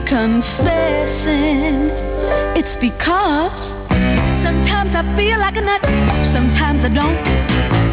confessing. It's because sometimes I feel like a nut, sometimes I don't.